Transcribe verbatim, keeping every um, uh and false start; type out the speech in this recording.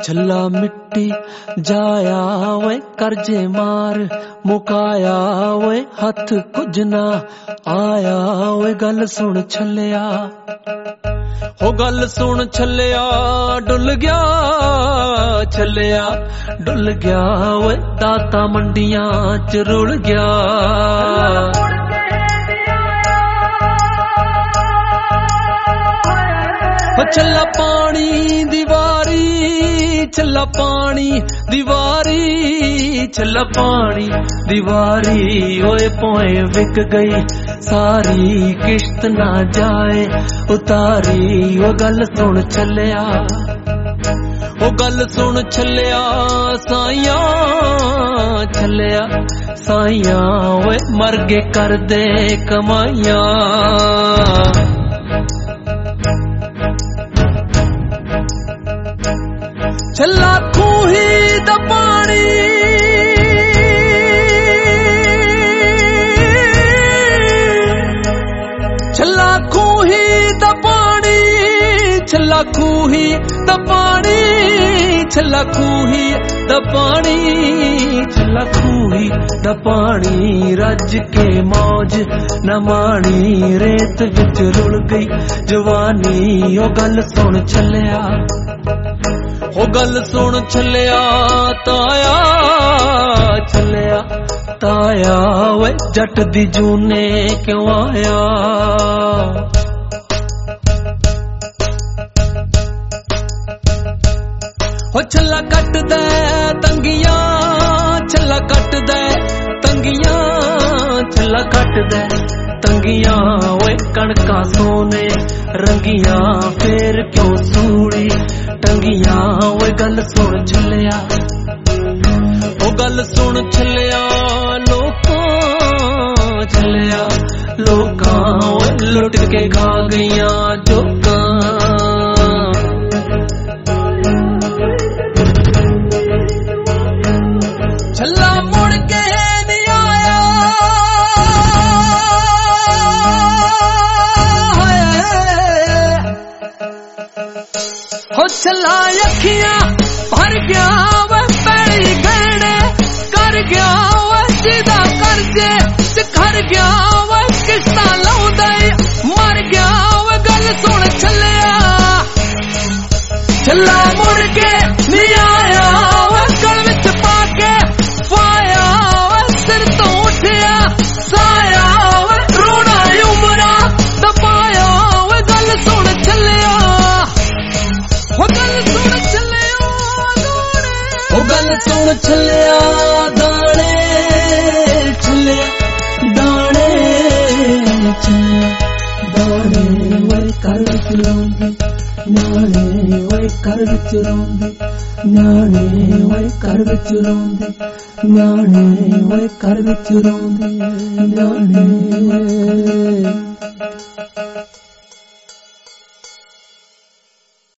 छल्ला मिट्टी जाया वे करजे मार मुकाया वे हथ कुछ ना आया वे गल सुन छलिया हो गल सुन छलिया डुल गया छलिया डुल गया वे दाता मंडियां च रुल गया छल्ला पानी दीवारी छल्ला पानी दीवारी छल्ला पानी दीवारी ओए पोए विक गई सारी किश्त ना जाए उतारी ओ गल सुन छलिया ओ गल सुन छलिया साइया छलिया साइया ओए मर गए कर दे कमाइया छल्ला खूही दा पानी छल्ला खूही दा पानी छल्ला खूही दा पानी छल्ला खूही दा पानी छल्ला खूही दा पानी रज के मौज न माणी रेत विच रुल गई जवानी ओ गल सुन छलिया ओ गल सुन छलिया ताया छलिया ताया वे जट दी जूने क्यों आया हो छल्ला कट दे तंगियां छल्ला कट दे तंगियां छल्ला कट दे तंगियां ओए कणका सोने रंगियां फेर क्यों सूड़ी टंगियां ओए गल सुन छलिया ओ गल सुन छलिया लोकां छलिया लोकां ओए लुट के खा गईयां जोकां छल्ला मुड़ के नहीं आया हो छल्ला अखियां भर गया वे पैड़ी गहने कर गया वे सीधा करजे ते कर गया वे किस्ता लाउंदा मर गया वे गल सुन छलिया छल्ला मुड़ के नहीं आया वे गल विच पा के पाया वे सिर तो उठिया साया वे रोना उमरा दबाया वे गल सुन छलिया हो गल सुन छलिया दाने हो गल सुन छलिया दाने छलिया दाने छलिया दाने वे कर विच रोंदे न्याणे वे कर विच रोंदे न्याणे वे कर विच रोंदे न्याणे वे कर विच रोंदे न्याणे